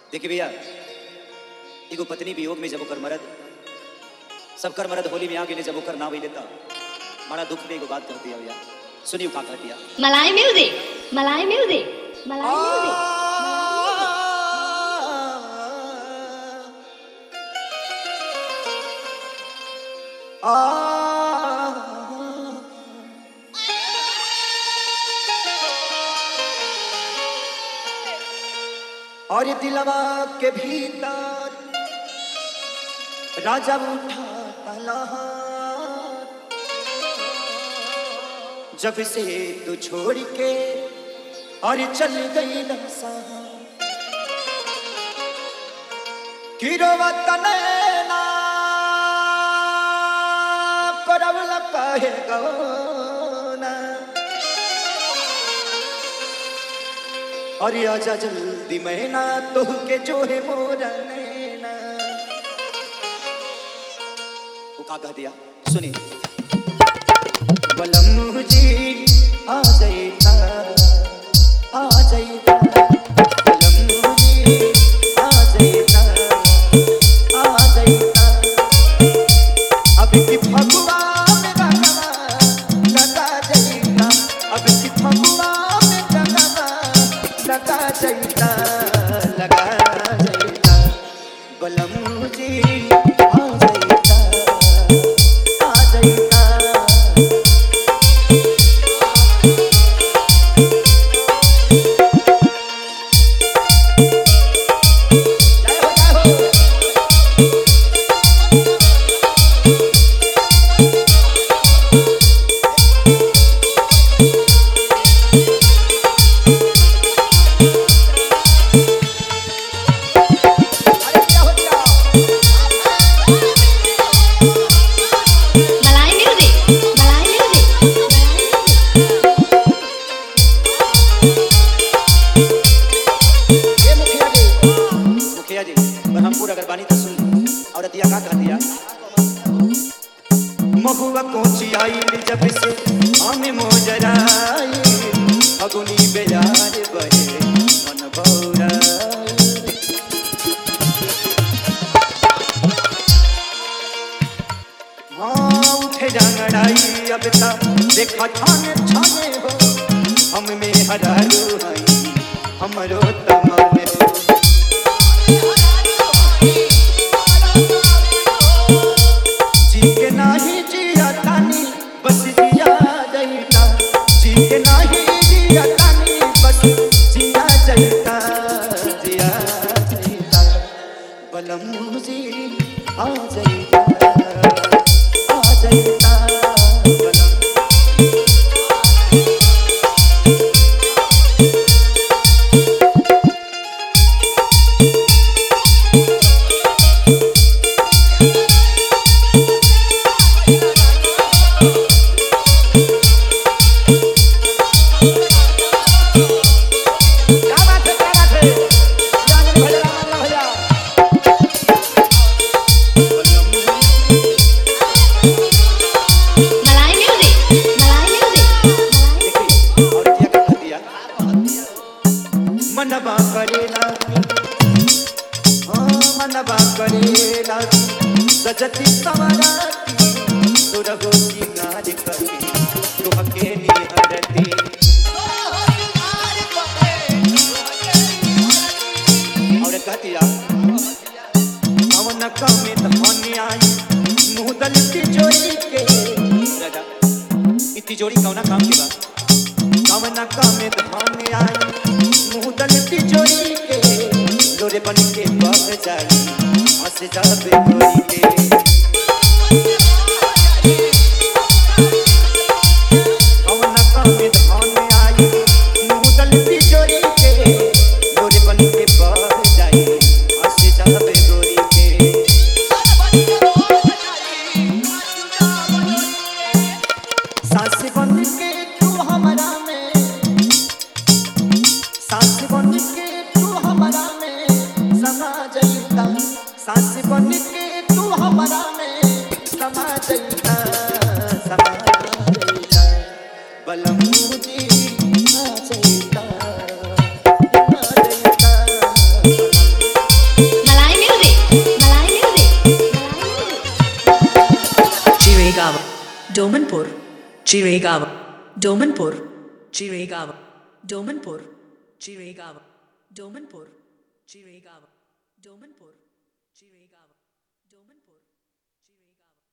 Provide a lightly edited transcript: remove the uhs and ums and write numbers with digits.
देखिए भैया, एगो पत्नी वियोग में जब ओकर मरद सबकर मरद होली में आ गए जब ओकर ना भी लेता बड़ा दुख में एगो बात कर दिया भैया। सुनियो का कर दिया। मलाई म्यूजिक, मलाई म्यूजिक, मलाई म्यूजिक। और दिलवा के भीतर राजा उठा तलहार, जब से तू छोड़ के और चल गई नसा किरोवत नैना करवल कहे गौना। अरे आजा जल्दी मैना तो के जो है मोरा नैना। वो का कह दिया सुनिए। बलम जी आ जाइता, आ जाइता, बलम जी आ जाइता, आ जाइता। अब की फगुआ में गंगा लगा जाइता, अब की फगुआ में गंगा लगा जाइता, लगा जाइता। बलम जी आ जाइता, आ जाइता। महुआ कोची आई जब से आमे मोजराई, अगुनी बेजार बहे मन बौराई। हाँ उठे जांगड़ाई अब तक देखा छाने छाने हो, हम में हरारू हई हमरो तमाने हो। जी के नाही जिया तानी बस जिया जाइता, जी के नाही जिया तानी बस जिया जाइता, जिया जाइता। बलम जी आ जाइता, आ जाइता, बलम। मनबा करेला मनबा करेला सजती सवराती सुरगो सिंगार करती तुहके निहरती। और कहतिया कवन कमे धन आई मुँह दलती जोड़ी के राजा इ तिजोरी कौना काम के बा। कवन कमे धन आई मुँह दलती जोड़ी के लोरे बन के बह जाई हंस जाबे गोरी के। कवन कमे धन आई मुँह दलती जोड़ी के लोरे बन के बह जाई हंस जाबे गोरी के। सास बन के तू हमरा में, सास बन के तू हमरा में समा जाइता, सास बन के Domanpur, Chiregaon, Domanpur, Chiregaon, Domanpur, Chiregaon, Domanpur, Chiregaon, Domanpur, Chiregaon, Domanpur.